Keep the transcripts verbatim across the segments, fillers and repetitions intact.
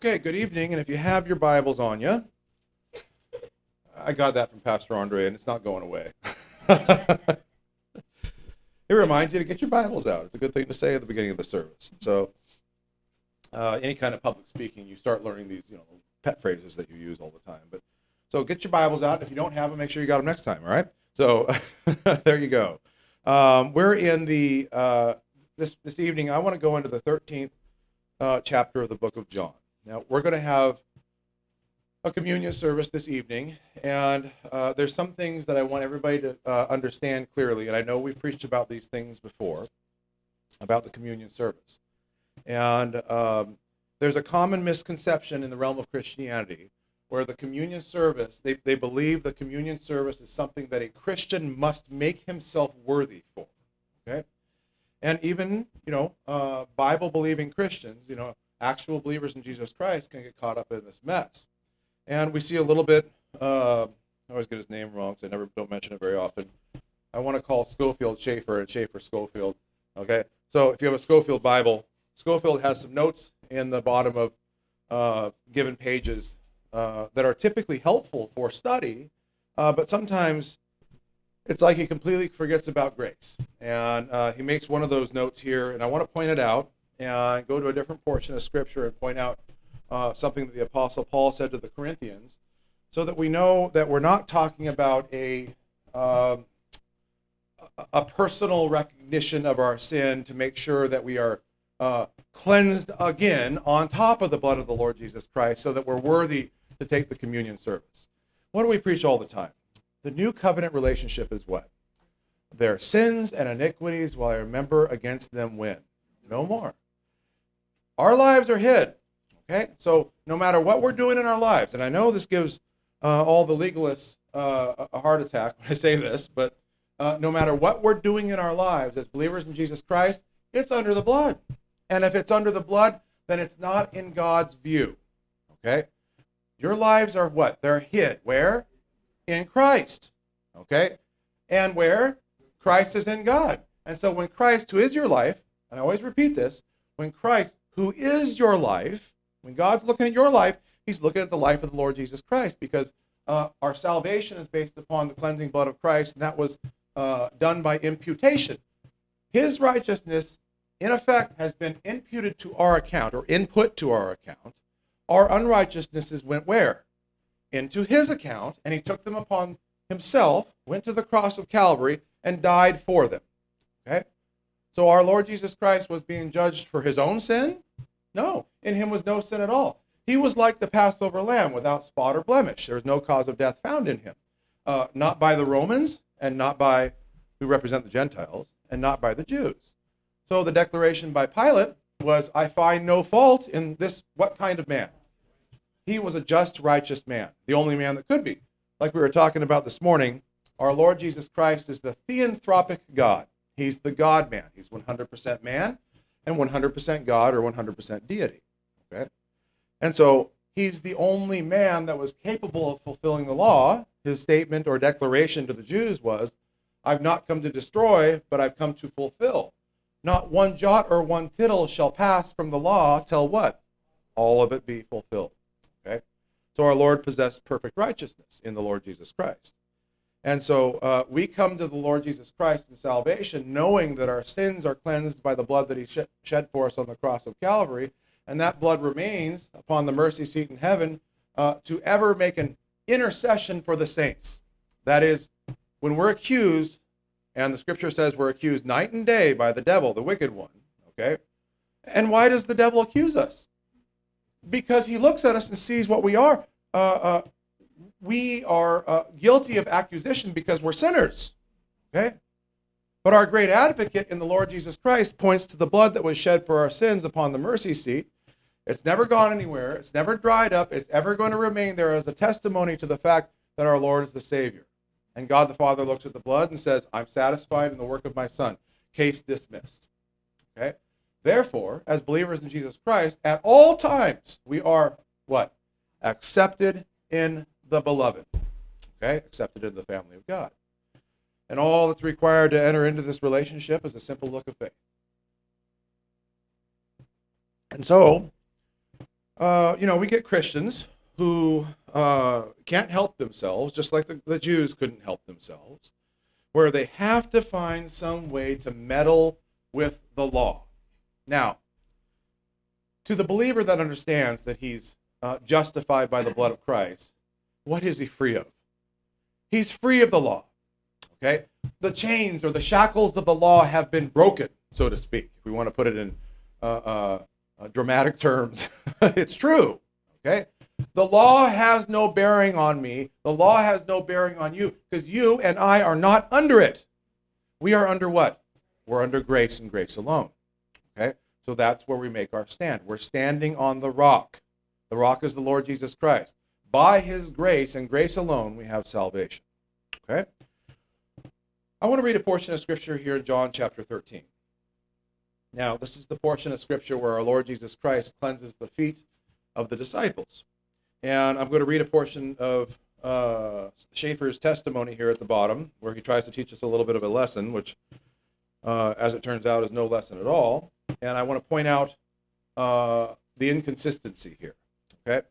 Okay, good evening, and if you have your Bibles on you, I got that from Pastor Andre, and it's not going away. It reminds you to get your Bibles out. It's a good thing to say at the beginning of the service. So, uh, any kind of public speaking, you start learning these, you know, pet phrases that you use all the time. But so get your Bibles out. If you don't have them, make sure you got them next time. All right. So there you go. Um, we're in the uh, this this evening. I want to go into the thirteenth uh, chapter of the book of John. Now we're going to have a communion service this evening, and uh, there's some things that I want everybody to uh, understand clearly, and I know we've preached about these things before, about the communion service. And um, there's a common misconception in the realm of Christianity where the communion service, they, they believe the communion service is something that a Christian must make himself worthy for, okay? And even, you know, uh, Bible-believing Christians, you know, actual believers in Jesus Christ can get caught up in this mess. And we see a little bit, uh, I always get his name wrong because I never don't mention it very often. I want to call Schofield Schaefer and Schaefer Schofield. Okay, so if you have a Schofield Bible, Schofield has some notes in the bottom of uh, given pages uh, that are typically helpful for study, uh, but sometimes it's like he completely forgets about grace. And uh, he makes one of those notes here, and I want to point it out and go to a different portion of Scripture and point out Uh, something that the Apostle Paul said to the Corinthians, so that we know that we're not talking about a uh, a personal recognition of our sin to make sure that we are uh, cleansed again on top of the blood of the Lord Jesus Christ, so that we're worthy to take the communion service. What do we preach all the time? The new covenant relationship is what? Their sins and iniquities will I remember against them when? No more. Our lives are hid. Okay, so no matter what we're doing in our lives, and I know this gives uh, all the legalists uh, a heart attack when I say this, but uh, no matter what we're doing in our lives as believers in Jesus Christ, it's under the blood. And if it's under the blood, then it's not in God's view. Okay, your lives are what? They're hid. Where? In Christ. Okay, and where? Christ is in God. And so when Christ, who is your life, and I always repeat this, when Christ, who is your life, when God's looking at your life, he's looking at the life of the Lord Jesus Christ, because uh, our salvation is based upon the cleansing blood of Christ, and that was uh, done by imputation. His righteousness, in effect, has been imputed to our account, or input to our account. Our unrighteousnesses went where? Into his account, and he took them upon himself, went to the cross of Calvary, and died for them. Okay? So our Lord Jesus Christ was being judged for his own sin? No, in him was no sin at all. He was like the Passover lamb without spot or blemish. There was no cause of death found in him. Uh, not by the Romans, and not by, who represent the Gentiles, and not by the Jews. So the declaration by Pilate was, I find no fault in this, what kind of man? He was a just, righteous man, the only man that could be. Like we were talking about this morning, our Lord Jesus Christ is the theanthropic God. He's the God-man. He's one hundred percent man, and one hundred percent God, or one hundred percent deity, okay? And so he's the only man that was capable of fulfilling the law. His statement or declaration to the Jews was, I've not come to destroy, but I've come to fulfill. Not one jot or one tittle shall pass from the law till what? All of it be fulfilled, okay? So our Lord possessed perfect righteousness in the Lord Jesus Christ. And so uh, we come to the Lord Jesus Christ in salvation knowing that our sins are cleansed by the blood that he sh- shed for us on the cross of Calvary, and that blood remains upon the mercy seat in heaven uh, to ever make an intercession for the saints. That is, when we're accused, and the scripture says we're accused night and day by the devil, the wicked one, okay? And why does the devil accuse us? Because he looks at us and sees what we are. Uh, uh, we are uh, guilty of accusation because we're sinners, okay? But our great advocate in the Lord Jesus Christ points to the blood that was shed for our sins upon the mercy seat. It's never gone anywhere. It's never dried up. It's ever going to remain there as a testimony to the fact that our Lord is the Savior. And God the Father looks at the blood and says, I'm satisfied in the work of my Son. Case dismissed, okay? Therefore, as believers in Jesus Christ, at all times, we are what? Accepted in the beloved, okay? Accepted in the family of God. And all that's required to enter into this relationship is a simple look of faith. And so, Uh, you know, we get Christians who uh, can't help themselves, just like the, the Jews couldn't help themselves, where they have to find some way to meddle with the law. Now, to the believer that understands that he's uh, justified by the blood of Christ, what is he free of? He's free of the law. Okay? The chains or the shackles of the law have been broken, so to speak. If we want to put it in uh, uh, uh, dramatic terms, it's true. Okay? The law has no bearing on me. The law has no bearing on you, because you and I are not under it. We are under what? We're under grace and grace alone. Okay? So that's where we make our stand. We're standing on the rock. The rock is the Lord Jesus Christ. By his grace and grace alone, we have salvation. Okay? I want to read a portion of Scripture here in John chapter thirteen. Now, this is the portion of Scripture where our Lord Jesus Christ cleanses the feet of the disciples. And I'm going to read a portion of uh, Schaeffer's testimony here at the bottom, where he tries to teach us a little bit of a lesson, which, uh, as it turns out, is no lesson at all. And I want to point out uh, the inconsistency here. Okay?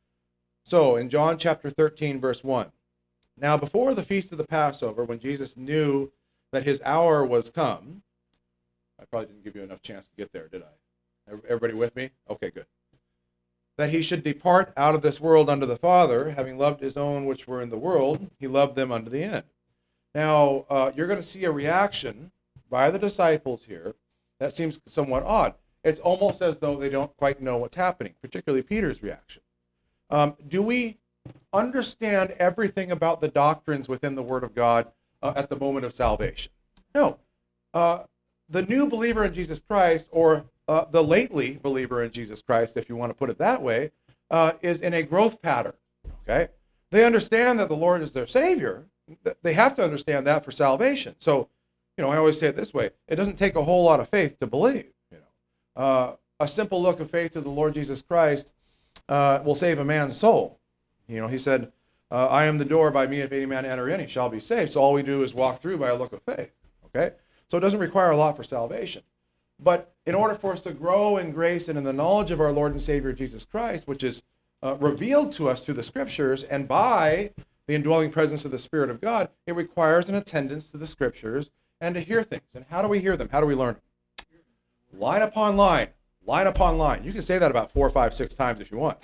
So, in John chapter thirteen, verse one, now before the feast of the Passover, when Jesus knew that his hour was come, I probably didn't give you enough chance to get there, did I? Everybody with me? Okay, good. That he should depart out of this world unto the Father, having loved his own which were in the world, he loved them unto the end. Now, uh, you're going to see a reaction by the disciples here that seems somewhat odd. It's almost as though they don't quite know what's happening, particularly Peter's reaction. Um, do we understand everything about the doctrines within the Word of God uh, at the moment of salvation? No. Uh, the new believer in Jesus Christ, or uh, the lately believer in Jesus Christ, if you want to put it that way, uh, is in a growth pattern. Okay? They understand that the Lord is their Savior. They have to understand that for salvation. So, you know, I always say it this way: it doesn't take a whole lot of faith to believe. You know, uh, a simple look of faith to the Lord Jesus Christ uh, will save a man's soul. You know, he said, uh, I am the door, by me if any man enter in, he shall be saved. So all we do is walk through by a look of faith. Okay? So it doesn't require a lot for salvation. But in order for us to grow in grace and in the knowledge of our Lord and Savior Jesus Christ, which is uh, revealed to us through the Scriptures and by the indwelling presence of the Spirit of God, it requires an attendance to the Scriptures and to hear things. And how do we hear them? How do we learn them? Line upon line, line upon line. You can say that about four, five, six times if you want.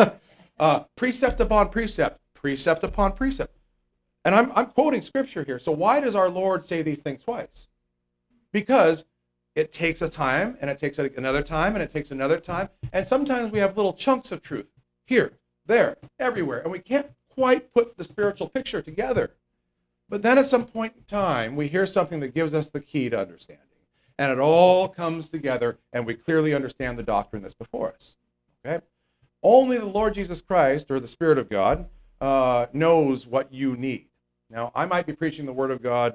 Uh, precept upon precept, precept upon precept. And I'm, I'm quoting Scripture here. So why does our Lord say these things twice? Because it takes a time, and it takes another time, and it takes another time. And sometimes we have little chunks of truth here, there, everywhere. And we can't quite put the spiritual picture together. But then at some point in time, we hear something that gives us the key to understanding. And it all comes together, and we clearly understand the doctrine that's before us. Okay? Only the Lord Jesus Christ, or the Spirit of God, uh, knows what you need. Now, I might be preaching the Word of God,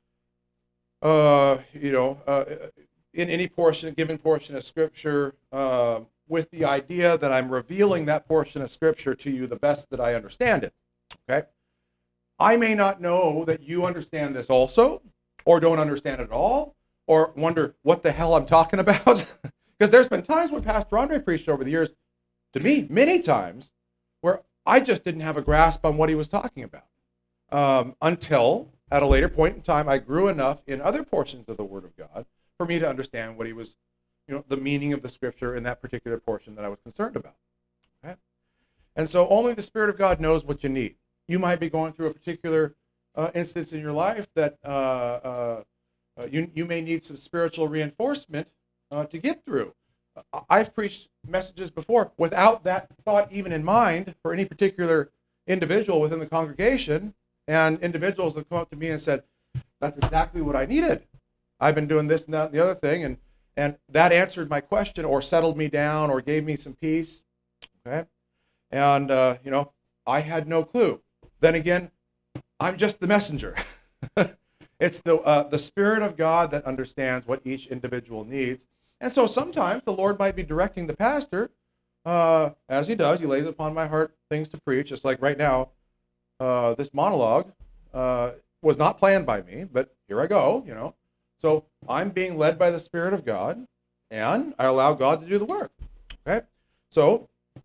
uh, you know, uh, in any portion, given portion of Scripture, uh, with the idea that I'm revealing that portion of Scripture to you the best that I understand it. Okay? I may not know that you understand this also, or don't understand it at all, or wonder what the hell I'm talking about. Because there's been times when Pastor Andre preached over the years, to me, many times, where I just didn't have a grasp on what he was talking about. Um, until, at a later point in time, I grew enough in other portions of the Word of God for me to understand what he was, you know, the meaning of the Scripture in that particular portion that I was concerned about. Okay? And so only the Spirit of God knows what you need. You might be going through a particular uh, instance in your life that uh, uh, uh, you, you may need some spiritual reinforcement uh, to get through. I've preached messages before without that thought even in mind for any particular individual within the congregation, and individuals have come up to me and said, that's exactly what I needed. I've been doing this and that and the other thing, and, and that answered my question or settled me down or gave me some peace. Okay? And, uh, you know, I had no clue. Then again, I'm just the messenger. It's the uh, the Spirit of God that understands what each individual needs. And so sometimes the Lord might be directing the pastor, uh, as he does. He lays upon my heart things to preach, just like right now. Uh, this monologue uh, was not planned by me, but here I go, you know. So I'm being led by the Spirit of God, and I allow God to do the work. Okay? So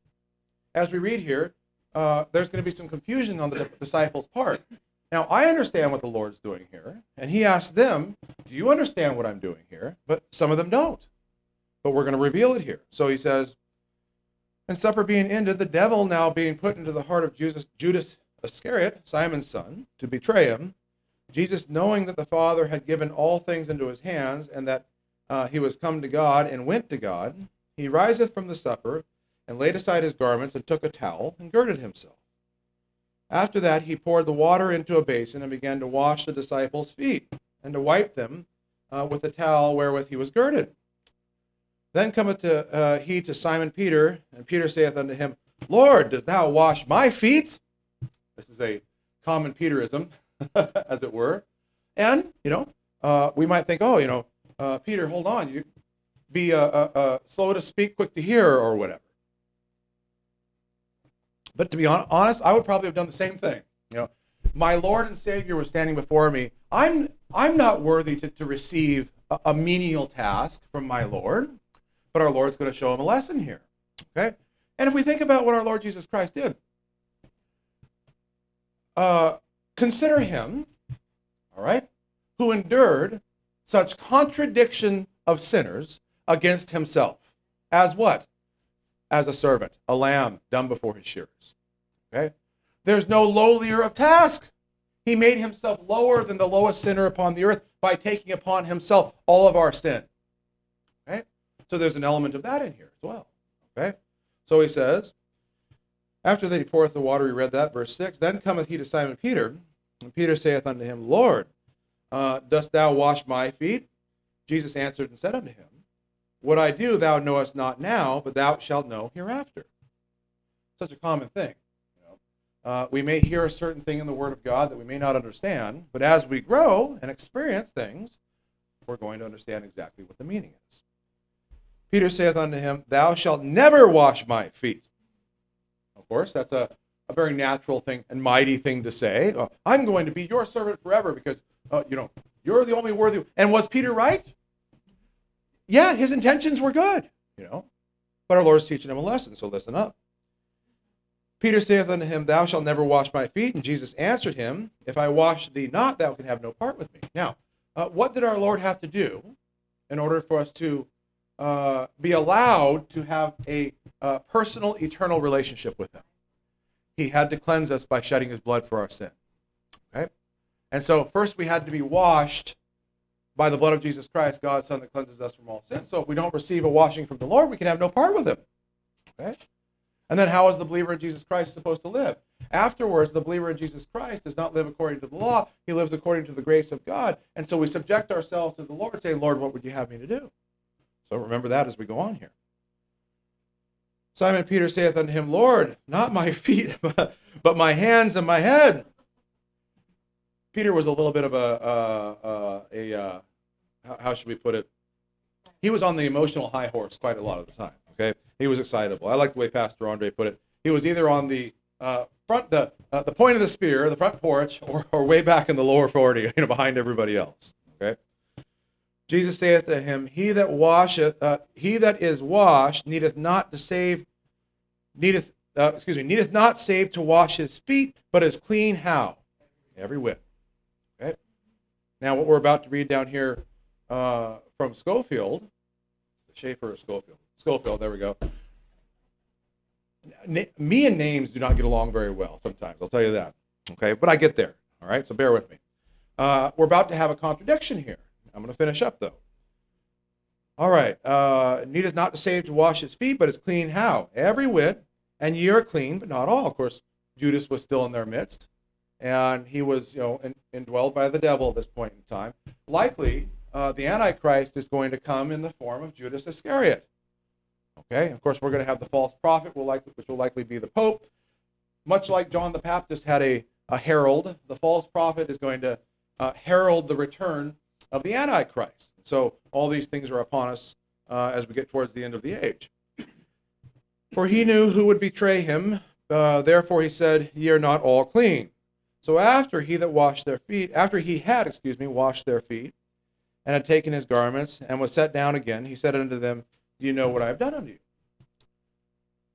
as we read here, uh, there's going to be some confusion on the disciples' part. Now, I understand what the Lord's doing here, and he asks them, do you understand what I'm doing here? But some of them don't. But we're going to reveal it here. So he says, and supper being ended, the devil now being put into the heart of Judas, Judas Iscariot, Simon's son, to betray him, Jesus, knowing that the Father had given all things into his hands, and that uh, he was come to God and went to God, he riseth from the supper, and laid aside his garments, and took a towel, and girded himself. After that, he poured the water into a basin, and began to wash the disciples' feet, and to wipe them uh, with the towel wherewith he was girded. Then cometh to, uh, he to Simon Peter, and Peter saith unto him, Lord, dost thou wash my feet? This is a common Peterism, as it were. And, you know, uh, we might think, oh, you know, uh, Peter, hold on, you be uh, uh, uh, slow to speak, quick to hear, or whatever. But to be honest, I would probably have done the same thing. You know, my Lord and Savior was standing before me. I'm I'm not worthy to, to receive a, a menial task from my Lord, but our Lord's going to show him a lesson here. Okay? And if we think about what our Lord Jesus Christ did, uh, consider him, all right, who endured such contradiction of sinners against himself. As what? As a servant, a lamb dumb before his shearers. Okay? There's no lowlier of task. He made himself lower than the lowest sinner upon the earth by taking upon himself all of our sin. Okay? So there's an element of that in here as well. Okay? So he says, after that he poureth the water, we read that, verse six, then cometh he to Simon Peter, and Peter saith unto him, Lord, uh, dost thou wash my feet? Jesus answered and said unto him, what I do thou knowest not now, but thou shalt know hereafter. Such a common thing. You know? Uh, we may hear a certain thing in the Word of God that we may not understand, but as we grow and experience things, we're going to understand exactly what the meaning is. Peter saith unto him, thou shalt never wash my feet. Of course, that's a, a very natural thing and mighty thing to say. Uh, I'm going to be your servant forever because, uh, you know, you're the only worthy. And was Peter right? Yeah, his intentions were good, you know. But our Lord's teaching him a lesson, so listen up. Peter saith unto him, thou shalt never wash my feet. And Jesus answered him, if I wash thee not, thou can have no part with me. Now, uh, what did our Lord have to do in order for us to uh, be allowed to have a uh, personal, eternal relationship with him? He had to cleanse us by shedding his blood for our sin. Okay? And so first we had to be washed by the blood of Jesus Christ, God's Son that cleanses us from all sin. So if we don't receive a washing from the Lord, we can have no part with him. Okay? And then how is the believer in Jesus Christ supposed to live? Afterwards, the believer in Jesus Christ does not live according to the law. He lives according to the grace of God. And so we subject ourselves to the Lord, saying, Lord, what would you have me to do? So remember that as we go on here. Simon Peter saith unto him, Lord, not my feet, but, but my hands and my head. Peter was a little bit of a, uh, uh, a uh, how should we put it? He was on the emotional high horse quite a lot of the time, okay? He was excitable. I like the way Pastor Andre put it. He was either on the uh, front, the uh, the point of the spear, the front porch, or, or way back in the lower forty, you know, behind everybody else, okay? Jesus saith to him, he that washeth, uh, he that is washed needeth not to save, needeth, uh, excuse me, needeth not save to wash his feet, but is clean how? Every whit. Okay? Now what we're about to read down here uh, from Schofield, Schaefer or Schofield, Schofield, there we go. Na- me and names do not get along very well sometimes, I'll tell you that. Okay, but I get there, all right, so bear with me. Uh, we're about to have a contradiction here. I'm going to finish up, though. All right. Uh, needeth not to save to wash his feet, but is clean how? Every whit, and ye are clean, but not all. Of course, Judas was still in their midst, and he was, you know, in, indwelled by the devil at this point in time. Likely, uh, the Antichrist is going to come in the form of Judas Iscariot. Okay? Of course, we're going to have the false prophet, will likely, which will likely be the Pope. Much like John the Baptist had a, a herald, the false prophet is going to uh, herald the return of the Antichrist. So all these things are upon us uh, as we get towards the end of the age. For he knew who would betray him, uh, therefore he said, ye are not all clean. So after he that washed their feet, after he had, excuse me, washed their feet, and had taken his garments, and was set down again, he said unto them, do you know what I have done unto you?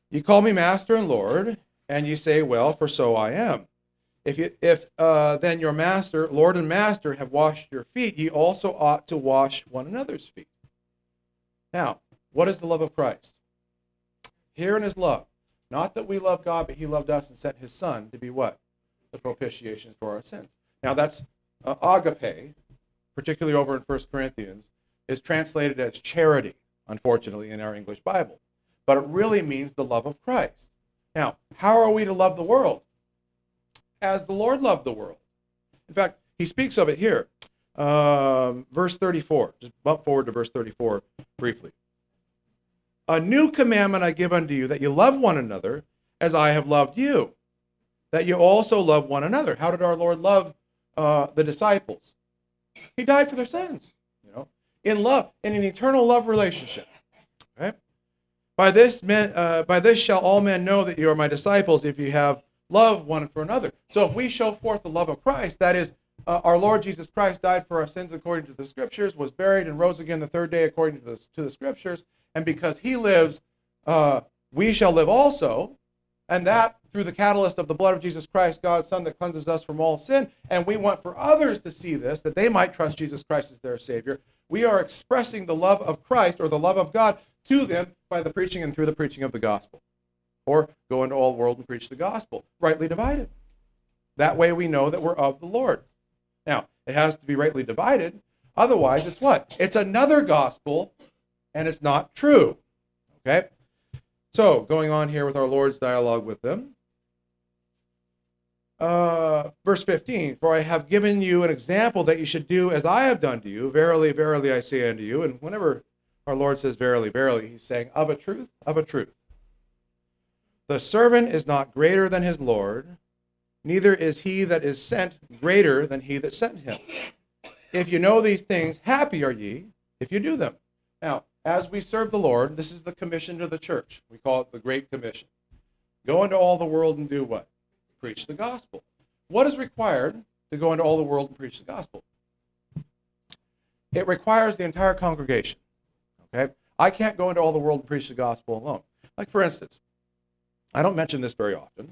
You call me Master and Lord, and you say, well, for so I am. If you, if uh, then your master, Lord and Master, have washed your feet, ye also ought to wash one another's feet. Now, what is the love of Christ? Herein is love. Not that we love God, but he loved us and sent his Son to be what? The propitiation for our sins. Now, that's uh, agape, particularly over in First Corinthians, is translated as charity, unfortunately, in our English Bible. But it really means the love of Christ. Now, how are we to love the world? As the Lord loved the world. In fact, he speaks of it here. Um, verse thirty-four. Just bump forward to verse thirty-four briefly. A new commandment I give unto you, that you love one another as I have loved you, that you also love one another. How did our Lord love uh, the disciples? He died for their sins, you know, in love, in an eternal love relationship. Right? By this, men, uh, by this shall all men know that you are my disciples, if you have love one for another. So if we show forth the love of Christ, that is, uh, our Lord Jesus Christ died for our sins according to the Scriptures, was buried and rose again the third day according to the, to the Scriptures, and because he lives, uh, we shall live also, and that through the catalyst of the blood of Jesus Christ, God's Son, that cleanses us from all sin. And we want for others to see this, that they might trust Jesus Christ as their Savior. We are expressing the love of Christ, or the love of God, to them by the preaching and through the preaching of the gospel. Or go into all the world and preach the gospel, rightly divided. That way we know that we're of the Lord. Now, it has to be rightly divided. Otherwise, it's what? It's another gospel, and it's not true. Okay? So, going on here with our Lord's dialogue with them. Uh, verse fifteen, for I have given you an example that you should do as I have done to you. Verily, verily, I say unto you. And whenever our Lord says verily, verily, he's saying of a truth, of a truth. The servant is not greater than his Lord, neither is he that is sent greater than he that sent him. If you know these things, happy are ye if you do them. Now, as we serve the Lord, this is the commission to the church. We call it the Great Commission. Go into all the world and do what? Preach the gospel. What is required to go into all the world and preach the gospel? It requires the entire congregation. Okay? I can't go into all the world and preach the gospel alone. Like, for instance, I don't mention this very often,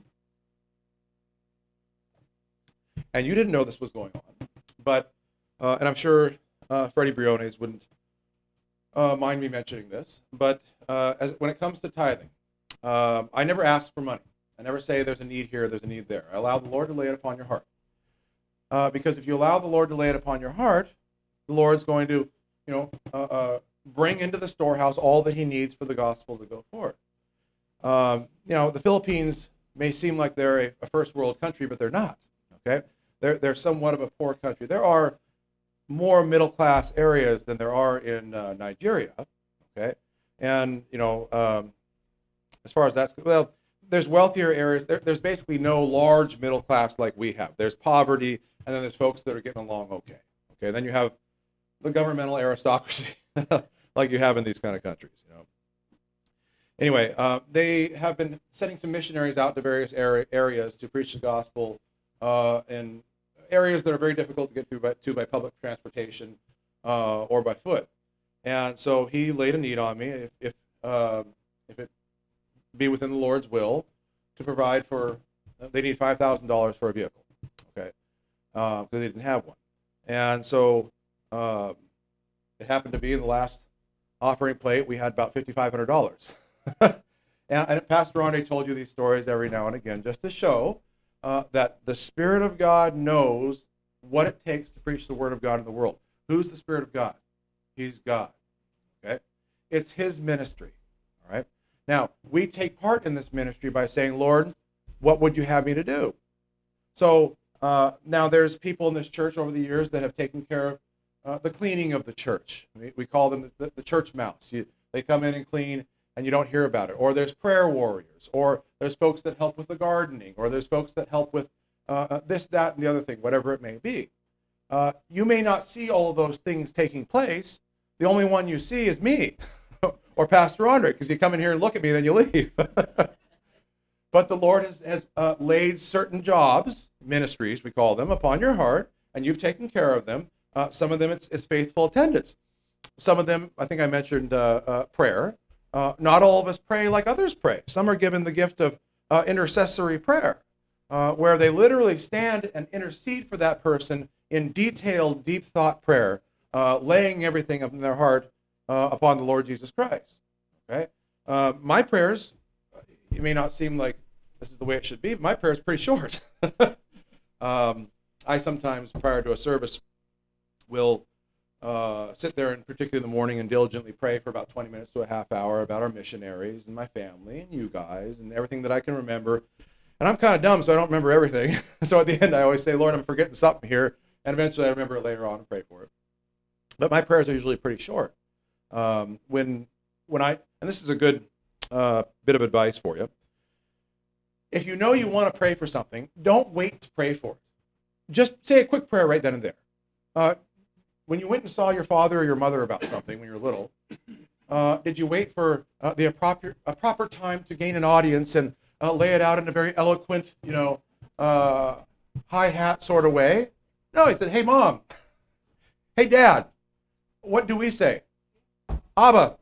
and you didn't know this was going on, but, uh, and I'm sure uh, Freddie Briones wouldn't uh, mind me mentioning this, but uh, as, when it comes to tithing, uh, I never ask for money. I never say there's a need here, there's a need there. I allow the Lord to lay it upon your heart. Uh, because if you allow the Lord to lay it upon your heart, the Lord's going to, you know, uh, uh, bring into the storehouse all that he needs for the gospel to go forward. Um, you know, the Philippines may seem like they're a, a first world country, but they're not. Okay, they're they're somewhat of a poor country. There are more middle class areas than there are in uh, Nigeria. Okay, and you know, um, as far as that's well, there's wealthier areas. There, there's basically no large middle class like we have. There's poverty, and then there's folks that are getting along okay. Okay, then you have the governmental aristocracy like you have in these kind of countries. You know. Anyway, uh, they have been sending some missionaries out to various area, areas to preach the gospel uh, in areas that are very difficult to get through by, to by public transportation uh, or by foot. And so he laid a need on me, if if, uh, if it be within the Lord's will, to provide for, uh, they need five thousand dollars for a vehicle, okay, because uh, they didn't have one. And so uh, it happened to be in the last offering plate, we had about five thousand five hundred dollars. and, and Pastor Andre told you these stories every now and again just to show uh, that the Spirit of God knows what it takes to preach the Word of God in the world. Who's the Spirit of God? He's God. Okay? It's his ministry. All right? Now, we take part in this ministry by saying, Lord, what would you have me to do? So uh, now there's people in this church over the years that have taken care of uh, the cleaning of the church. We, we call them the, the church mouse. You, they come in and clean, and you don't hear about it. Or there's prayer warriors, or there's folks that help with the gardening, or there's folks that help with uh, this, that, and the other thing, whatever it may be. Uh, you may not see all of those things taking place. The only one you see is me or Pastor Andre, because you come in here and look at me, then you leave. But the Lord has, has uh, laid certain jobs, ministries, we call them, upon your heart, and you've taken care of them. Uh, some of them, it's, it's faithful attendance. Some of them, I think I mentioned uh, uh, prayer. Uh, not all of us pray like others pray. Some are given the gift of uh, intercessory prayer, uh, where they literally stand and intercede for that person in detailed, deep thought prayer, uh, laying everything in their heart uh, upon the Lord Jesus Christ. Okay, uh, my prayers, it may not seem like this is the way it should be, but my prayer is pretty short. um, I sometimes, prior to a service, will uh, sit there, and particularly in the morning, and diligently pray for about twenty minutes to a half hour about our missionaries and my family and you guys and everything that I can remember. And I'm kind of dumb, so I don't remember everything. So at the end, I always say, Lord, I'm forgetting something here. And eventually I remember it later on and pray for it. But my prayers are usually pretty short. Um, when, when I, and this is a good uh, bit of advice for you. If you know you want to pray for something, don't wait to pray for it. Just say a quick prayer right then and there. Uh, when you went and saw your father or your mother about something when you were little, uh, did you wait for uh, the proper, a proper time to gain an audience and uh, lay it out in a very eloquent, you know, uh, hi-hat sort of way? No, he said, hey, Mom. Hey, Dad. What do we say? Abba.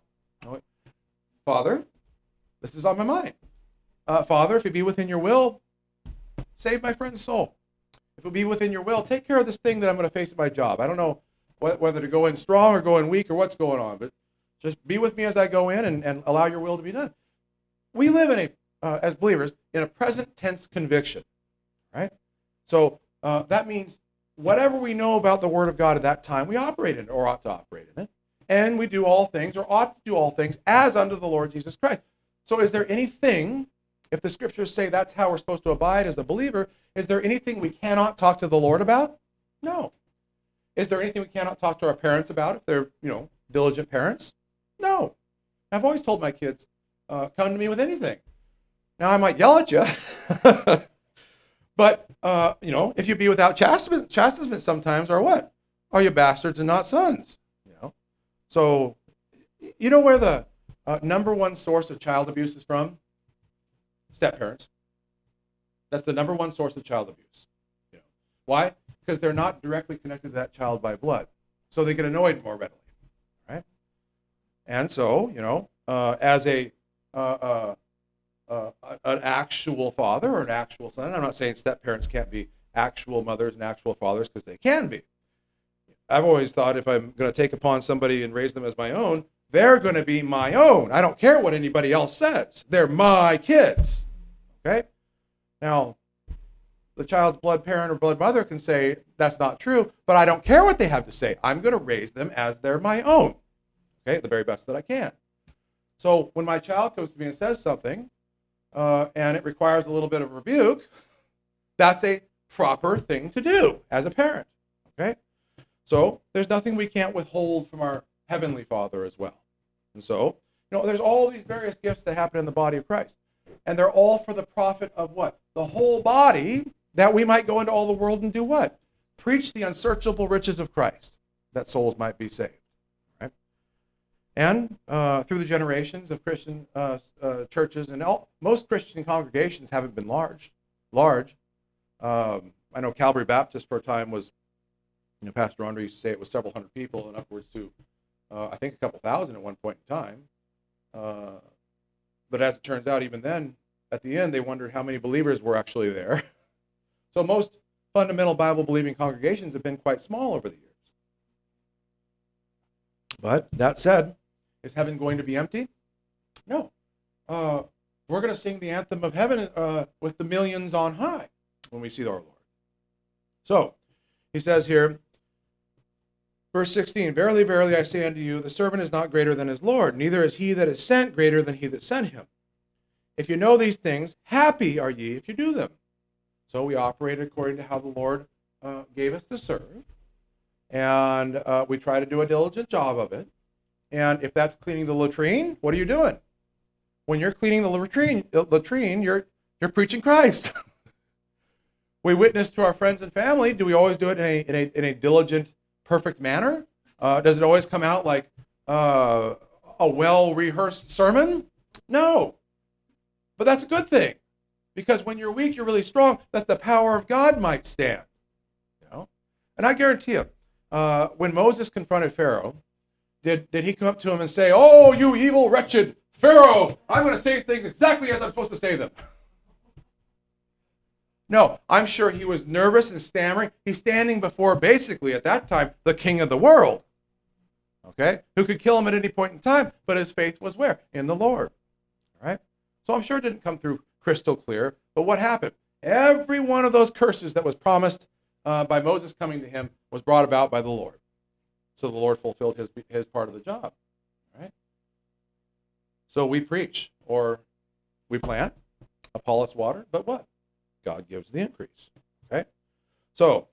Father, this is on my mind. Uh, Father, if it be within your will, save my friend's soul. If it be within your will, take care of this thing that I'm going to face at my job. I don't know wh- whether to go in strong or go in weak or what's going on, but just be with me as I go in and, and allow your will to be done. We live in a, uh, as believers, in a present tense conviction, right? So uh, that means whatever we know about the Word of God at that time, we operate in it or ought to operate in it. And we do all things or ought to do all things as unto the Lord Jesus Christ. So is there anything, if the scriptures say that's how we're supposed to abide as a believer, is there anything we cannot talk to the Lord about? No. Is there anything we cannot talk to our parents about if they're, you know, diligent parents? No. I've always told my kids, uh, come to me with anything. Now, I might yell at you, but, uh, you know, if you be without chastisement, chastisement sometimes, or what? Are you bastards and not sons? You know? So, you know where the uh, number one source of child abuse is from? Step-parents. That's the number one source of child abuse. You know. Why? Because they're not directly connected to that child by blood. So they get annoyed more readily. Right? And so, you know, uh, as a uh, uh, uh, an actual father or an actual son, I'm not saying step-parents can't be actual mothers and actual fathers, because they can be. I've always thought if I'm going to take upon somebody and raise them as my own, they're going to be my own. I don't care what anybody else says. They're my kids. Okay? Now, the child's blood parent or blood mother can say, that's not true, but I don't care what they have to say. I'm going to raise them as they're my own. Okay? The very best that I can. So when my child comes to me and says something, uh, and it requires a little bit of rebuke, that's a proper thing to do as a parent. Okay? So there's nothing we can't withhold from our Heavenly Father as well. And so, you know, there's all these various gifts that happen in the body of Christ. And they're all for the profit of what? The whole body, that we might go into all the world and do what? Preach the unsearchable riches of Christ, that souls might be saved. Right? And uh, through the generations of Christian uh, uh, churches, and all, most Christian congregations haven't been large. Large. Um, I know Calvary Baptist for a time was, you know, Pastor Andre used to say it was several hundred people and upwards to, uh, I think, a couple thousand at one point in time. Uh, but as it turns out, even then, at the end, they wondered how many believers were actually there. So most fundamental Bible-believing congregations have been quite small over the years. But that said, is heaven going to be empty? No. Uh, we're going to sing the anthem of heaven uh, with the millions on high when we see our Lord. So, he says here, verse sixteen, verily, verily, I say unto you, the servant is not greater than his Lord, neither is he that is sent greater than he that sent him. If you know these things, happy are ye if you do them. So we operate according to how the Lord uh, gave us to serve, and uh, we try to do a diligent job of it. And if that's cleaning the latrine, what are you doing? When you're cleaning the latrine, latrine you're you're preaching Christ. We witness to our friends and family. Do we always do it in a in a, in a diligent, perfect manner? Uh, does it always come out like uh, a well-rehearsed sermon? No. But that's a good thing, because when you're weak, you're really strong, that the power of God might stand. You know? And I guarantee you, uh, when Moses confronted Pharaoh, did, did he come up to him and say, oh, you evil, wretched, Pharaoh, I'm going to say things exactly as I'm supposed to say them. No, I'm sure he was nervous and stammering. He's standing before, basically, at that time, the king of the world. Okay? Who could kill him at any point in time, but his faith was where? In the Lord. All right? So I'm sure it didn't come through crystal clear, but what happened? Every one of those curses that was promised uh, by Moses coming to him was brought about by the Lord. So the Lord fulfilled his, his part of the job. All right? So we preach, or we plant, Apollos water, but what? God gives the increase. Okay? So,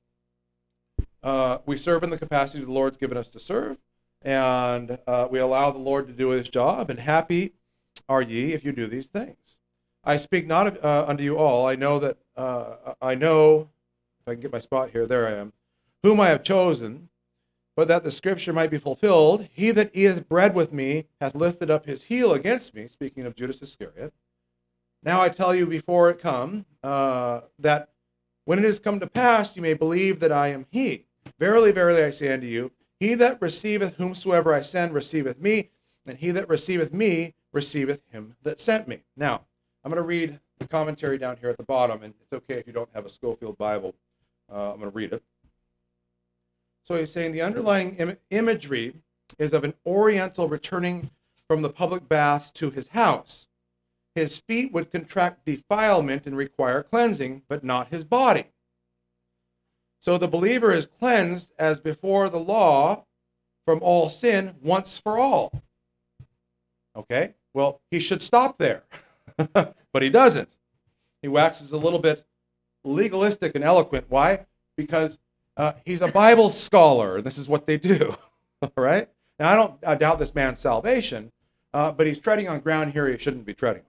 uh, we serve in the capacity the Lord's given us to serve, and uh, we allow the Lord to do his job, and happy are ye if you do these things. I speak not uh, unto you all. I know that, uh, I know, if I can get my spot here, there I am, whom I have chosen, but that the scripture might be fulfilled, he that eateth bread with me hath lifted up his heel against me, speaking of Judas Iscariot. Now I tell you before it come, uh, that when it is come to pass, you may believe that I am he. Verily, verily, I say unto you, he that receiveth whomsoever I send receiveth me, and he that receiveth me receiveth him that sent me. Now, I'm going to read the commentary down here at the bottom, and it's okay if you don't have a Schofield Bible. Uh, I'm going to read it. So he's saying the underlying Im- imagery is of an Oriental returning from the public baths to his house. His feet would contract defilement and require cleansing, but not his body. So the believer is cleansed as before the law from all sin once for all. Okay? Well, he should stop there, but he doesn't. He waxes a little bit legalistic and eloquent. Why? Because uh, he's a Bible scholar. This is what they do. All right? Now, I don't I doubt this man's salvation, uh, but he's treading on ground here he shouldn't be treading on.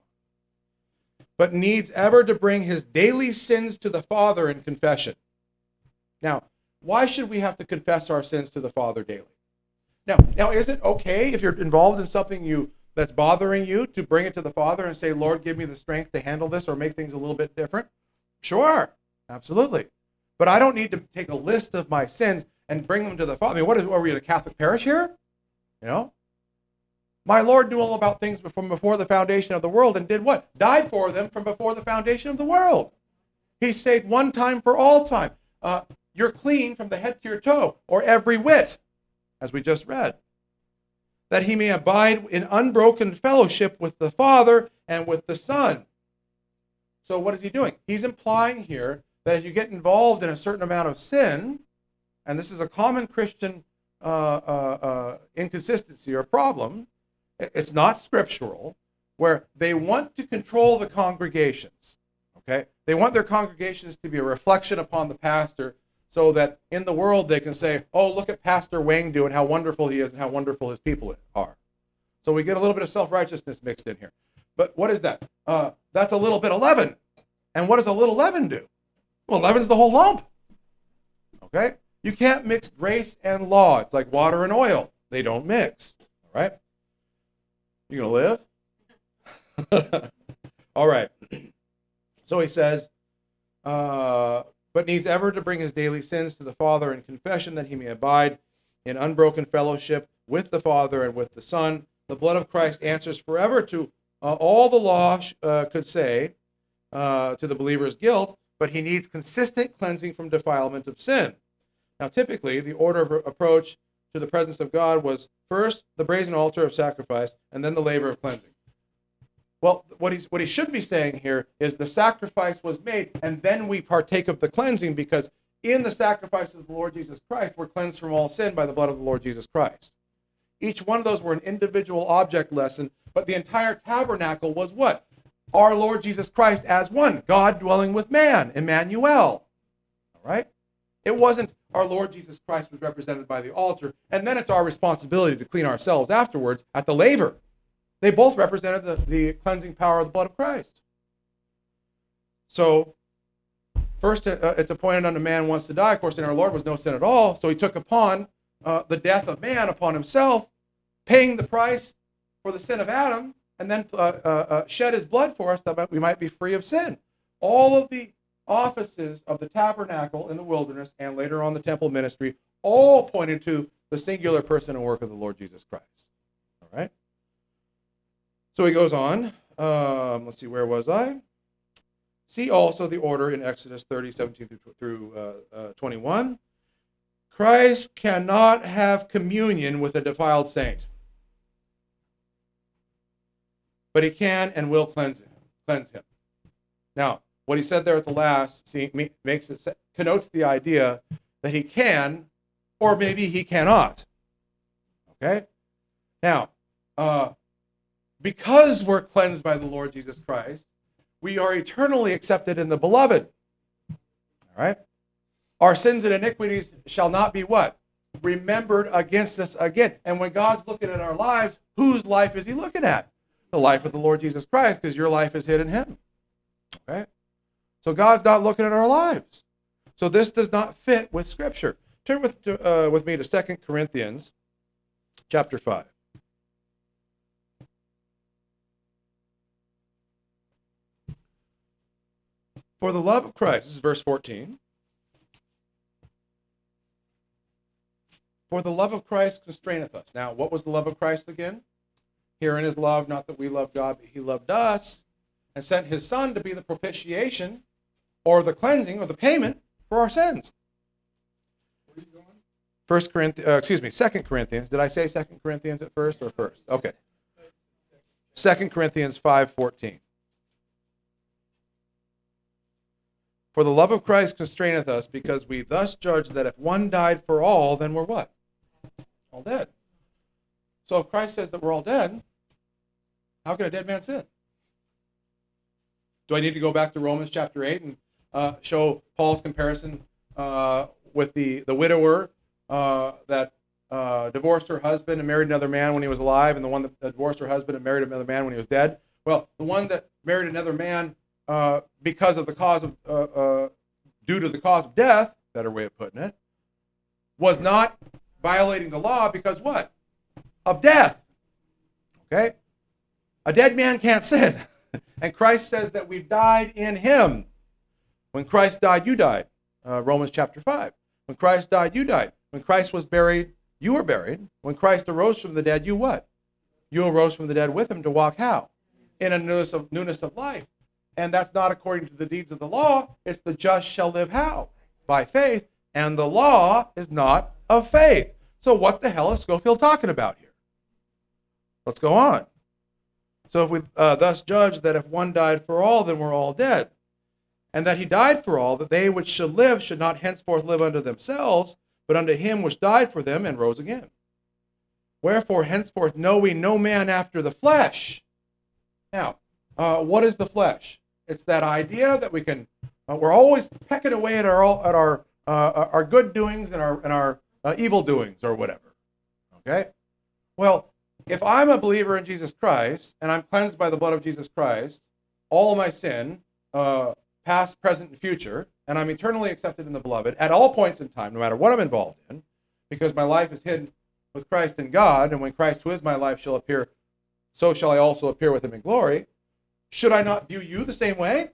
But needs ever to bring his daily sins to the Father in confession. Now, why should we have to confess our sins to the Father daily? Now, now, is it okay if you're involved in something you that's bothering you to bring it to the Father and say, Lord, give me the strength to handle this or make things a little bit different? Sure, absolutely. But I don't need to take a list of my sins and bring them to the Father. I mean, what is, are we in a Catholic parish here? You know? My Lord knew all about things from before the foundation of the world and did what? Died for them from before the foundation of the world. He saved one time for all time. Uh, you're clean from the head to your toe, or every whit, as we just read. That he may abide in unbroken fellowship with the Father and with the Son. So what is he doing? He's implying here that if you get involved in a certain amount of sin, and this is a common Christian uh, uh, uh, inconsistency or problem, it's not scriptural, where they want to control the congregations, okay? They want their congregations to be a reflection upon the pastor so that in the world they can say, oh, look at Pastor Wang doing how wonderful he is and how wonderful his people are. So we get a little bit of self-righteousness mixed in here. But what is that? Uh, that's a little bit of leaven. And what does a little leaven do? Well, leaven's the whole lump, okay? You can't mix grace and law. It's like water and oil. They don't mix, all right? You gonna live? All right. So he says, uh, but needs ever to bring his daily sins to the Father in confession, that he may abide in unbroken fellowship with the Father and with the Son. The blood of Christ answers forever to uh, all the law uh, could say uh, to the believer's guilt, but he needs consistent cleansing from defilement of sin. Now, typically, the order of approach to the presence of God was first the brazen altar of sacrifice, and then the laver of cleansing. Well, what he's what he should be saying here is the sacrifice was made, and then we partake of the cleansing, because in the sacrifice of the Lord Jesus Christ, we're cleansed from all sin by the blood of the Lord Jesus Christ. Each one of those were an individual object lesson, but the entire tabernacle was what? Our Lord Jesus Christ as one, God dwelling with man, Emmanuel. All right? It wasn't our Lord Jesus Christ was represented by the altar, and then it's our responsibility to clean ourselves afterwards at the laver. They both represented the, the cleansing power of the blood of Christ. So, first uh, it's appointed unto man once to die. Of course, in our Lord was no sin at all, so he took upon uh, the death of man upon himself, paying the price for the sin of Adam, and then uh, uh, uh, shed his blood for us that we might be free of sin. All of the offices of the tabernacle in the wilderness and later on the temple ministry all pointed to the singular person and work of the Lord Jesus Christ. All right? So he goes on. Um, let's see, where was I? See also the order in Exodus thirty, seventeen through, through uh, uh, twenty-one. Christ cannot have communion with a defiled saint, but he can and will cleanse him. Cleanse him. Now, what he said there at the last see, makes it connotes the idea that he can, or maybe he cannot. Okay. Now, uh, because we're cleansed by the Lord Jesus Christ, we are eternally accepted in the beloved. All right? Our sins and iniquities shall not be what? Remembered against us again. And when God's looking at our lives, whose life is he looking at? The life of the Lord Jesus Christ, because your life is hid in him. Okay? So God's not looking at our lives. So this does not fit with Scripture. Turn with, uh, with me to Second Corinthians chapter five. For the love of Christ, this is verse fourteen. For the love of Christ constraineth us. Now, what was the love of Christ again? Herein is love, not that we love God, but he loved us and sent his Son to be the propitiation or the cleansing or the payment for our sins. Where are you going? First Corinthians, uh, excuse me, Second Corinthians. Did I say Second Corinthians at first or first? Okay. Second Corinthians five fourteen. For the love of Christ constraineth us, because we thus judge that if one died for all, then we're what? All dead. So if Christ says that we're all dead, how can a dead man sin? Do I need to go back to Romans chapter eight and uh, show Paul's comparison uh, with the, the widower uh, that uh, divorced her husband and married another man when he was alive, and the one that divorced her husband and married another man when he was dead? Well, the one that married another man Uh, because of the cause of, uh, uh, due to the cause of death, better way of putting it, was not violating the law because what? Of death. Okay? A dead man can't sin. And Christ says that we've died in him. When Christ died, you died. Uh, Romans chapter five. When Christ died, you died. When Christ was buried, you were buried. When Christ arose from the dead, you what? You arose from the dead with him to walk how? In a newness of, newness of life. And that's not according to the deeds of the law. It's the just shall live how? By faith. And the law is not of faith. So what the hell is Scofield talking about here? Let's go on. So if we uh, thus judge that if one died for all, then we're all dead. And that he died for all, that they which should live should not henceforth live unto themselves, but unto him which died for them and rose again. Wherefore henceforth know we no man after the flesh. Now, uh, what is the flesh? It's that idea that we can, uh, we're always pecking away at our at our uh, our good doings and our and our uh, evil doings or whatever. Okay? Well, if I'm a believer in Jesus Christ and I'm cleansed by the blood of Jesus Christ, all my sin, uh, past, present, and future, and I'm eternally accepted in the beloved at all points in time, no matter what I'm involved in, because my life is hidden with Christ in God, and when Christ, who is my life, shall appear, so shall I also appear with him in glory. Should I not view you the same way?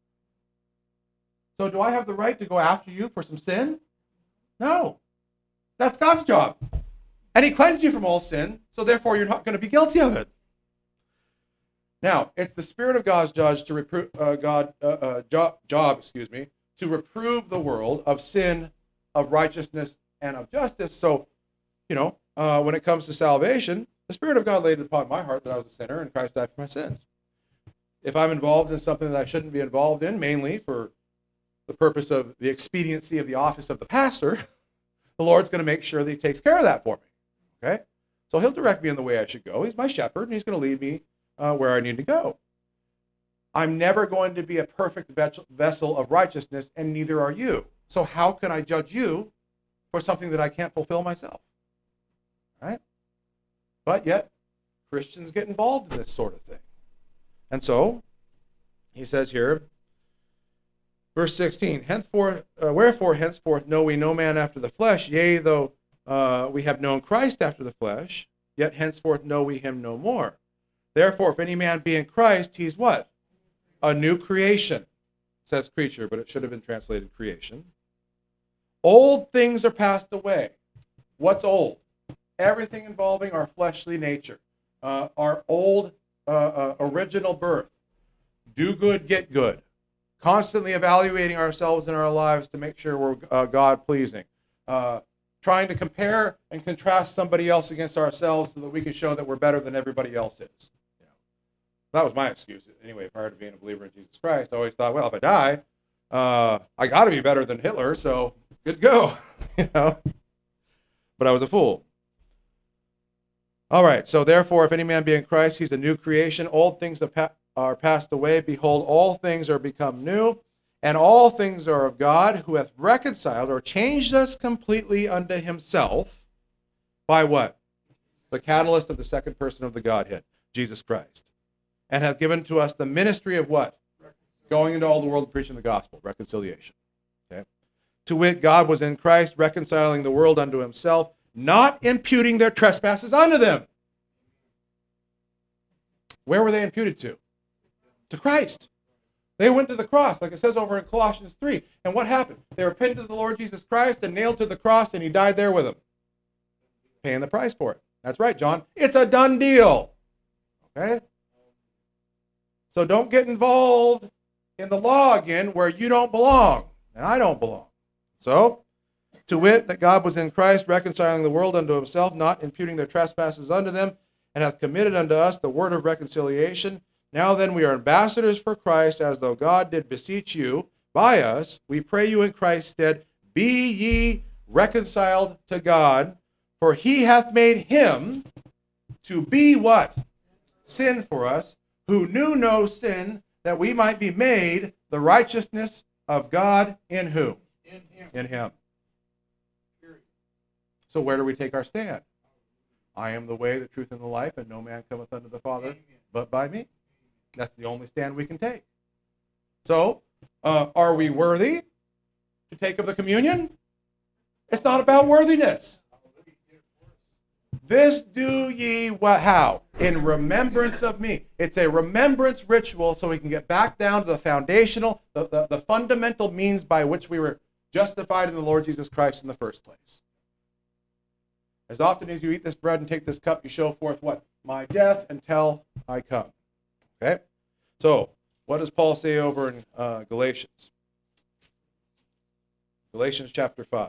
So do I have the right to go after you for some sin? No. That's God's job. And he cleansed you from all sin, so therefore you're not going to be guilty of it. Now, it's the Spirit of God's judge to reprove uh, God uh, uh, job, job, excuse me, to reprove the world of sin, of righteousness, and of justice. So, you know, uh, when it comes to salvation, the Spirit of God laid it upon my heart that I was a sinner and Christ died for my sins. If I'm involved in something that I shouldn't be involved in, mainly for the purpose of the expediency of the office of the pastor, the Lord's going to make sure that he takes care of that for me. Okay? So he'll direct me in the way I should go. He's my shepherd, and he's going to lead me uh, where I need to go. I'm never going to be a perfect vessel of righteousness, and neither are you. So how can I judge you for something that I can't fulfill myself? Right? But yet, Christians get involved in this sort of thing. And so, he says here, verse sixteen, henceforth, uh, wherefore henceforth know we no man after the flesh, yea, though uh, we have known Christ after the flesh, yet henceforth know we him no more. Therefore, if any man be in Christ, he's what? A new creation. It says creature, but it should have been translated creation. Old things are passed away. What's old? Everything involving our fleshly nature, uh, our old uh, uh, original birth. Do good, get good. Constantly evaluating ourselves in our lives to make sure we're uh, God-pleasing. Uh, trying to compare and contrast somebody else against ourselves so that we can show that we're better than everybody else is. You know, that was my excuse. Anyway, prior to being a believer in Jesus Christ, I always thought, well, if I die, uh, I got to be better than Hitler, so good to go. You know? But I was a fool. All right, so therefore, if any man be in Christ, he's a new creation. Old things have pa- are passed away. Behold, all things are become new. And all things are of God, who hath reconciled or changed us completely unto himself by what? The catalyst of the second person of the Godhead, Jesus Christ. And hath given to us the ministry of what? Going into all the world and preaching the gospel, reconciliation. Okay? To wit, God was in Christ, reconciling the world unto himself, not imputing their trespasses unto them. Where were they imputed to? To Christ. They went to the cross, like it says over in Colossians three. And what happened? They were pinned to the Lord Jesus Christ and nailed to the cross, and he died there with them, paying the price for it. That's right, John. It's a done deal. Okay? So don't get involved in the law again where you don't belong, and I don't belong. So, to wit, that God was in Christ, reconciling the world unto himself, not imputing their trespasses unto them, and hath committed unto us the word of reconciliation. Now then, we are ambassadors for Christ, as though God did beseech you by us. We pray you in Christ's stead, be ye reconciled to God, for he hath made him to be what? Sin for us, who knew no sin, that we might be made the righteousness of God in who? In him. In him. Period. So where do we take our stand? I am the way, the truth, and the life, and no man cometh unto the Father Amen. but by me. That's the only stand we can take. So, uh, are we worthy to take of the communion? It's not about worthiness. This do ye what? How? In remembrance of me. It's a remembrance ritual so we can get back down to the foundational, the, the, the fundamental means by which we were justified in the Lord Jesus Christ in the first place. As often as you eat this bread and take this cup, you show forth what? My death until I come. Okay? So, what does Paul say over in uh, Galatians? Galatians chapter five.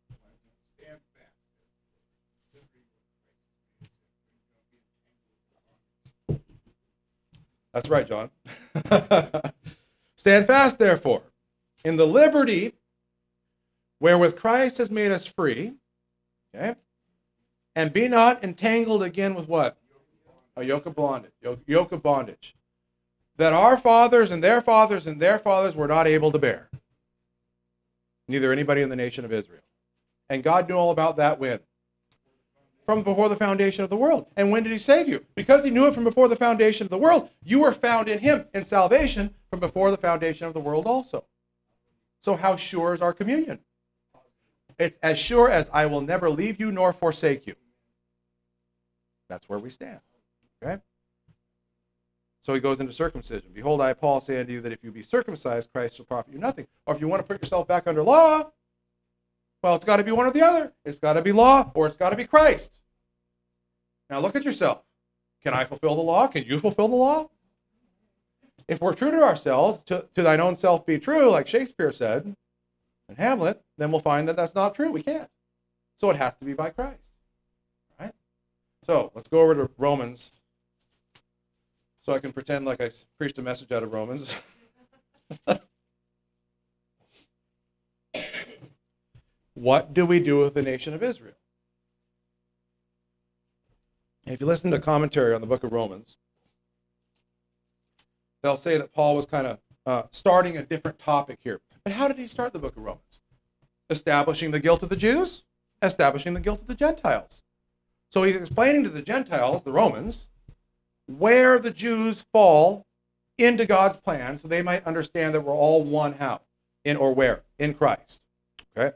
That's right, John. Stand fast, therefore, in the liberty wherewith Christ has made us free, okay? And be not entangled again with what? A yoke of bondage. Yoke, yoke of bondage. That our fathers and their fathers and their fathers were not able to bear. Neither anybody in the nation of Israel. And God knew all about that when? From before the foundation of the world. And when did he save you? Because he knew it from before the foundation of the world. You were found in him in salvation from before the foundation of the world also. So how sure is our communion? It's as sure as I will never leave you nor forsake you. That's where we stand. Okay? So he goes into circumcision. Behold, I, Paul, say unto you that if you be circumcised, Christ shall profit you nothing. Or if you want to put yourself back under law, well, it's got to be one or the other. It's got to be law or it's got to be Christ. Now look at yourself. Can I fulfill the law? Can you fulfill the law? If we're true to ourselves, to, to thine own self be true, like Shakespeare said in Hamlet, then we'll find that that's not true. We can't. So it has to be by Christ. All right? So let's go over to Romans so I can pretend like I preached a message out of Romans. What do we do with the nation of Israel? If you listen to commentary on the book of Romans, they'll say that Paul was kind of uh, starting a different topic here. But how did he start the book of Romans? Establishing the guilt of the Jews, establishing the guilt of the Gentiles. So he's explaining to the Gentiles, the Romans, where the Jews fall into God's plan so they might understand that we're all one how? In or where? In Christ. Okay?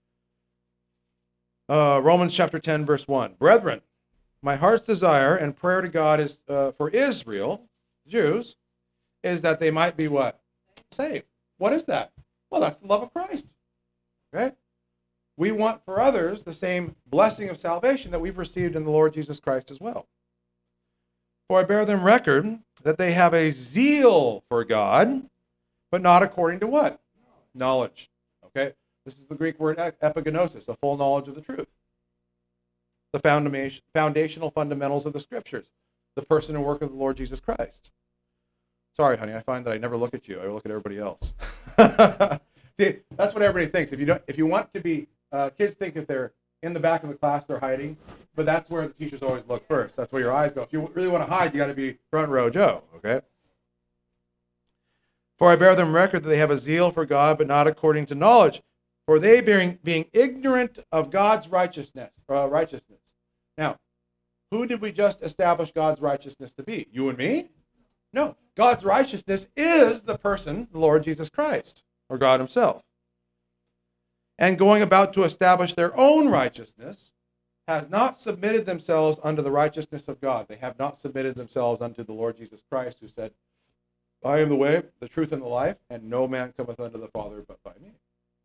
Uh, Romans chapter ten, verse one. Brethren, my heart's desire and prayer to God is uh, for Israel, Jews, is that they might be what? Saved. What is that? Well, that's the love of Christ. Okay? We want for others the same blessing of salvation that we've received in the Lord Jesus Christ as well. For I bear them record that they have a zeal for God, but not according to what? Knowledge. Okay? This is the Greek word epigenosis, a full knowledge of the truth. The foundation, foundational fundamentals of the Scriptures, the person and work of the Lord Jesus Christ. Sorry, honey, I find that I never look at you. I look at everybody else. See, that's what everybody thinks. If you don't, if you want to be, uh, kids think that they're in the back of the class, they're hiding, but that's where the teachers always look first. That's where your eyes go. If you really want to hide, you got to be front row Joe, okay? For I bear them record that they have a zeal for God, but not according to knowledge. For they being, being ignorant of God's righteousness, uh, righteousness. Now, who did we just establish God's righteousness to be? You and me? No. God's righteousness is the person, the Lord Jesus Christ, or God himself. And going about to establish their own righteousness, has not submitted themselves unto the righteousness of God. They have not submitted themselves unto the Lord Jesus Christ, who said, I am the way, the truth, and the life, and no man cometh unto the Father but by me.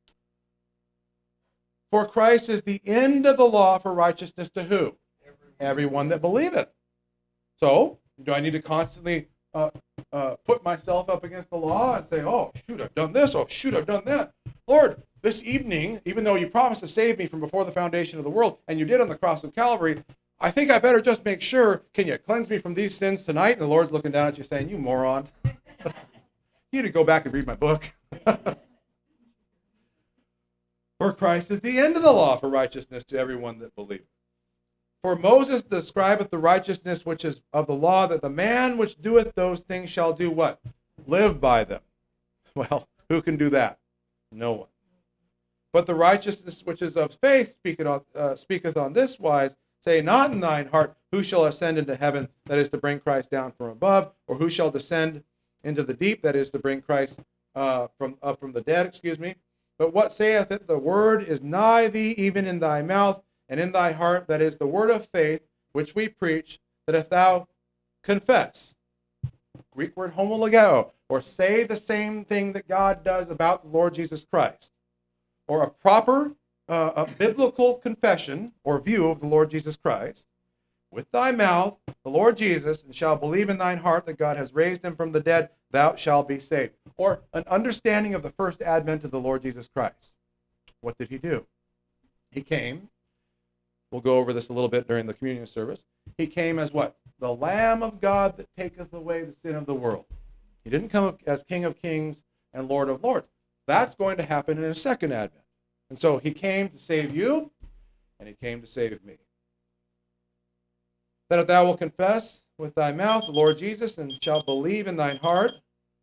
For Christ is the end of the law for righteousness to who? Everyone, Everyone that believeth. So, do I need to constantly uh, uh, put myself up against the law and say, oh, shoot, I've done this. Oh, shoot, I've done that. Lord, this evening, even though you promised to save me from before the foundation of the world, and you did on the cross of Calvary, I think I better just make sure, can you cleanse me from these sins tonight? And the Lord's looking down at you saying, you moron. You need to go back and read my book. For Christ is the end of the law for righteousness to everyone that believeth. For Moses describeth the righteousness which is of the law, that the man which doeth those things shall do what? Live by them. Well, who can do that? No one. But the righteousness which is of faith speaketh on, uh, speaketh on this wise, say not in thine heart, who shall ascend into heaven, that is to bring Christ down from above, or who shall descend into the deep, that is to bring Christ uh, from up from the dead, excuse me. But what saith it? The word is nigh thee, even in thy mouth and in thy heart, that is the word of faith, which we preach, that if thou confess, Greek word homologeo, or say the same thing that God does about the Lord Jesus Christ, or a proper uh, a biblical confession or view of the Lord Jesus Christ, with thy mouth the Lord Jesus, and shall believe in thine heart that God has raised him from the dead, thou shalt be saved. Or an understanding of the first advent of the Lord Jesus Christ. What did he do? He came, we'll go over this a little bit during the communion service, he came as what? The Lamb of God that taketh away the sin of the world. He didn't come as King of Kings and Lord of Lords. That's going to happen in his second advent. And so he came to save you, and he came to save me. That if thou wilt confess with thy mouth the Lord Jesus, and shalt believe in thine heart,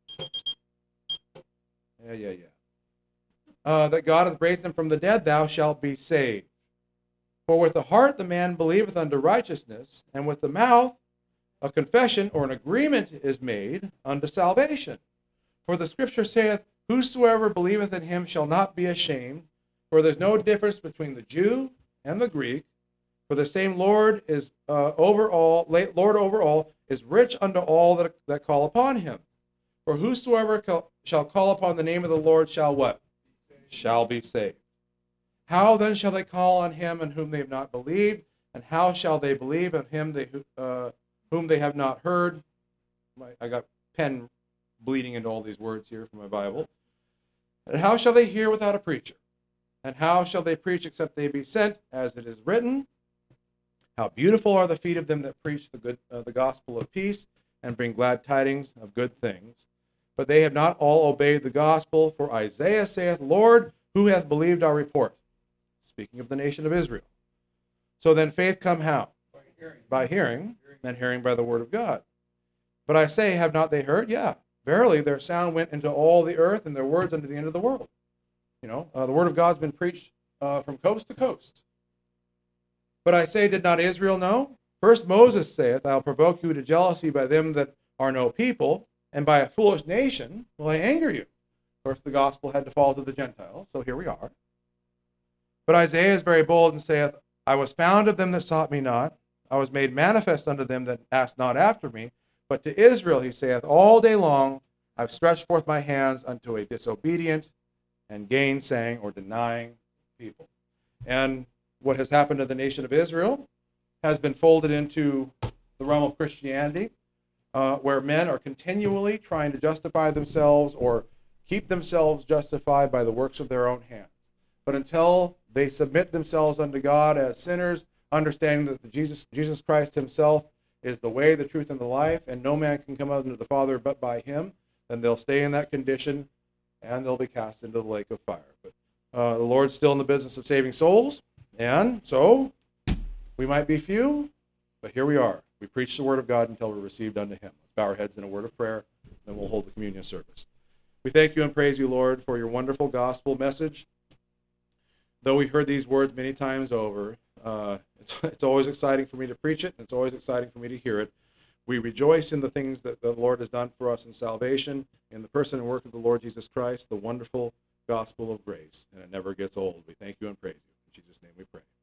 yeah, yeah, yeah, uh, that God hath raised him from the dead, thou shalt be saved. For with the heart the man believeth unto righteousness, and with the mouth a confession or an agreement is made unto salvation. For the Scripture saith, whosoever believeth in him shall not be ashamed, for there's no difference between the Jew and the Greek, for the same Lord is uh, over all, Lord over all, is rich unto all that, that call upon him. For whosoever call, shall call upon the name of the Lord shall what? Shall be saved. How then shall they call on him in whom they have not believed? And how shall they believe in him they, uh, whom they have not heard? My, I got pen bleeding into all these words here from my Bible. And how shall they hear without a preacher? And how shall they preach except they be sent? As it is written, how beautiful are the feet of them that preach the good, uh, the gospel of peace, and bring glad tidings of good things. But they have not all obeyed the gospel. For Isaiah saith, Lord, who hath believed our report? Speaking of the nation of Israel. So then faith come how? By hearing. By hearing, and hearing by the word of God. But I say, have not they heard? Yeah. Verily, their sound went into all the earth, and their words unto the end of the world. You know, uh, the word of God's been preached uh, from coast to coast. But I say, did not Israel know? First Moses saith, I'll provoke you to jealousy by them that are no people, and by a foolish nation will I anger you. Of course, the gospel had to fall to the Gentiles, so here we are. But Isaiah is very bold and saith, I was found of them that sought me not. I was made manifest unto them that asked not after me. But to Israel he saith, all day long I've stretched forth my hands unto a disobedient and gainsaying or denying people. And what has happened to the nation of Israel has been folded into the realm of Christianity, uh, where men are continually trying to justify themselves or keep themselves justified by the works of their own hands. But until they submit themselves unto God as sinners, understanding that the Jesus, Jesus Christ himself is the way, the truth, and the life, and no man can come unto the Father but by him, then they'll stay in that condition and they'll be cast into the lake of fire. But uh, the Lord's still in the business of saving souls, and so we might be few, but here we are. We preach the word of God until we're received unto him. Let's bow our heads in a word of prayer, then we'll hold the communion service. We thank you and praise you, Lord, for your wonderful gospel message. Though we've heard these words many times over, uh, it's, it's always exciting for me to preach it, and it's always exciting for me to hear it. We rejoice in the things that the Lord has done for us in salvation, in the person and work of the Lord Jesus Christ, the wonderful gospel of grace, and it never gets old. We thank you and praise you. In Jesus' name we pray.